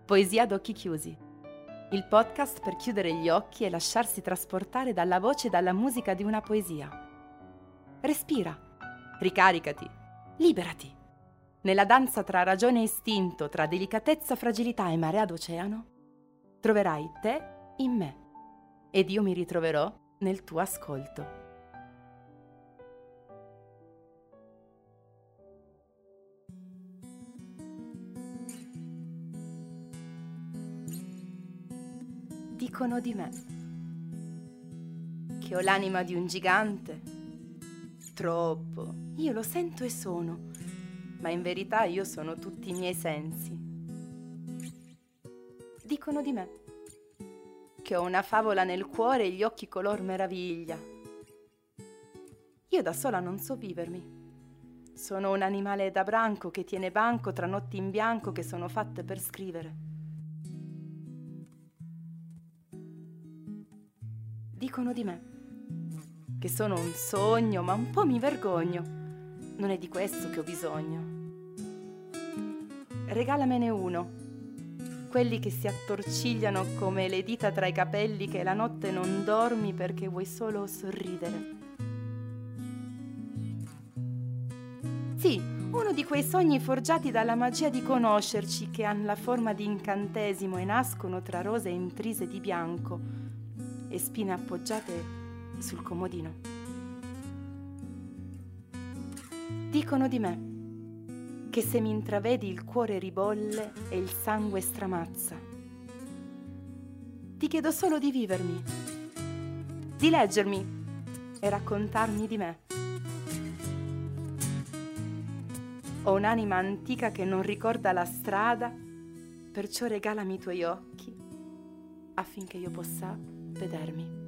Poesia ad occhi chiusi. Il podcast per chiudere gli occhi e lasciarsi trasportare dalla voce e dalla musica di una poesia. Respira, ricaricati, liberati. Nella danza tra ragione e istinto, tra delicatezza, fragilità e marea d'oceano, troverai te in me ed io mi ritroverò nel tuo ascolto. Dicono di me che ho l'anima di un gigante. Troppo, io lo sento e sono, ma in verità io sono tutti i miei sensi. Dicono di me che ho una favola nel cuore e gli occhi color meraviglia. Io da sola non so vivermi. Sono un animale da branco che tiene banco tra notti in bianco che sono fatte per scrivere. Dicono di me che sono un sogno, ma un po' mi vergogno. Non è di questo che ho bisogno. Regalamene uno, quelli che si attorcigliano come le dita tra i capelli, che la notte non dormi perché vuoi solo sorridere. Sì, uno di quei sogni forgiati dalla magia di conoscerci, che hanno la forma di incantesimo e nascono tra rose intrise di bianco e spine appoggiate sul comodino. Dicono di me che se mi intravedi il cuore ribolle e il sangue stramazza. Ti chiedo solo di vivermi, di leggermi e raccontarmi di me. Ho un'anima antica che non ricorda la strada, perciò regalami i tuoi occhi affinché io possa vedermi.